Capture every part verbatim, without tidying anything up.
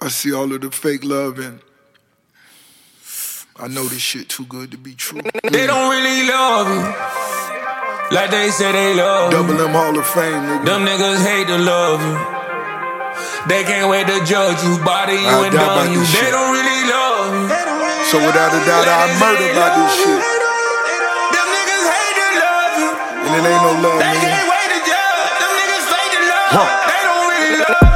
see all of the fake love and I know this shit too good to be true. They don't really love you like they say they love you. Double M Hall of Fame, nigga. Them niggas hate to love you. They can't wait to judge you, body you I and die done by you. this They shit. don't really love you. So without a doubt, I murder by this shit. Them niggas hate to love you. And it ain't no love, They nigga. can't wait to judge. Them niggas fake to love. Huh. They don't really love you.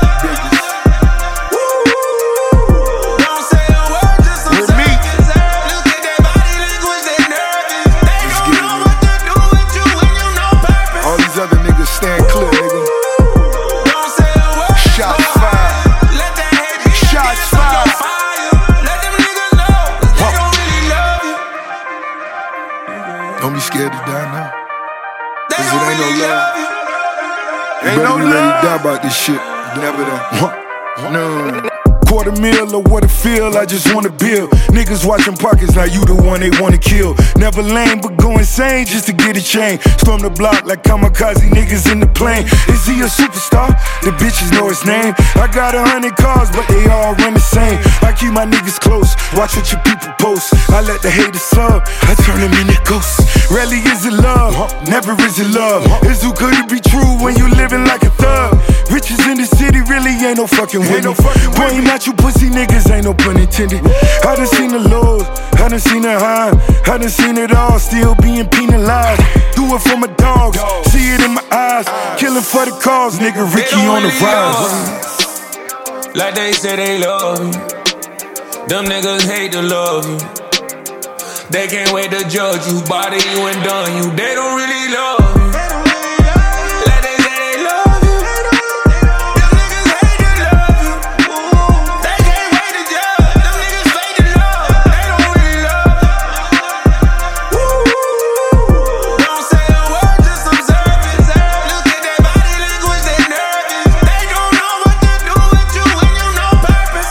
Don't say a word, just With me. observe. Look at their body language, they nervous. They Let's don't get it, know nigga. what to do with you when you know purpose. All these other niggas stand clear, nigga. Don't say a word, just Shots go fired. higher. Let that hate be a Shots gas on your fired. fire. Let them niggas know, 'cause they Huh. don't really love you. Don't be scared to die now. They Cause it don't ain't no really love. love you. You better be ready to die about this shit. Never that. No. Quarter mil or what it feel, I just wanna build. Niggas watching pockets, now you the one they wanna kill. Never lame, but go insane just to get a chain. Storm the block like kamikaze niggas in the plane. Is he a superstar? The bitches know his name. I got a hundred cars, but they all run the same. I keep my niggas close, watch what your people post. I let the haters sub, I turn them into ghosts. Rarely is it love, never is it love. It's too good to be true when you living like a thug. Riches in the city really ain't no fucking with me. Pointing at you pussy niggas, ain't no pun intended. I done seen the lows, I done seen the high, I done seen it all, still being penalized. Do it for my dogs, see it in my eyes. Killing for the cause, nigga, Ricky They don't on the really rise. love you like they say they love you. Them niggas hate to love you. They can't wait to judge you, body you and done you. They don't really love you like they say they love you. Them niggas hate to love you. They can't wait to judge. Them niggas fake to love. They don't really love you. Don't say a word, just observe it. Look at their body language, they nervous. They don't know what to do with you when you know purpose.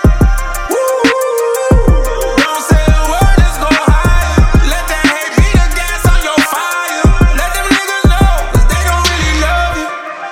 Don't say a word, just go higher. Let that hate be the gas on your fire. Let them niggas know, 'cause they don't really love you.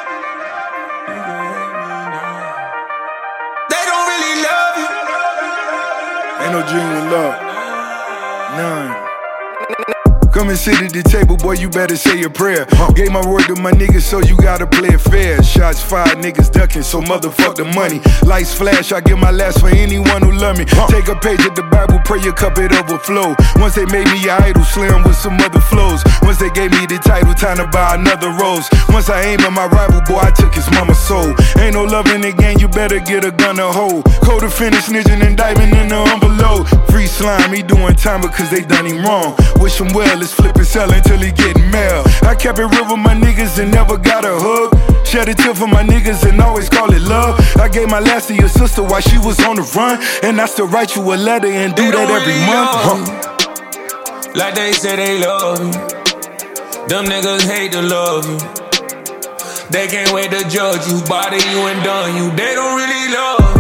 They don't really love you. Ain't no genuine love. None. Come and sit at the table, boy, you better say your prayer. Gave my word to my niggas, so you gotta play it fair. Shots fired, niggas ducking, so motherfuck the money. Lights flash, I give my last for anyone who love me. Take a page of the Bible, pray your cup, it overflow. Once they made me an idol, slam with some other flows. Once they gave me the title, time to buy another rose. Once I aimed at my rival, boy, I took his mama's soul. Ain't no love in the game, you better get a gun to hold. Code to finish, snitching and diving in the envelope. Free slime, he doing time because they done him wrong. Wish him well, let's flip and sell until he getting mail. I kept it real with my niggas and never got a hug. Shed a tear for my niggas and always call it love. I gave my last to your sister while she was on the run, and I still write you a letter and do They that don't every really month. love Huh. you like they say they love you. Them niggas hate to love you. They can't wait to judge you, body you and done you. They don't really love you.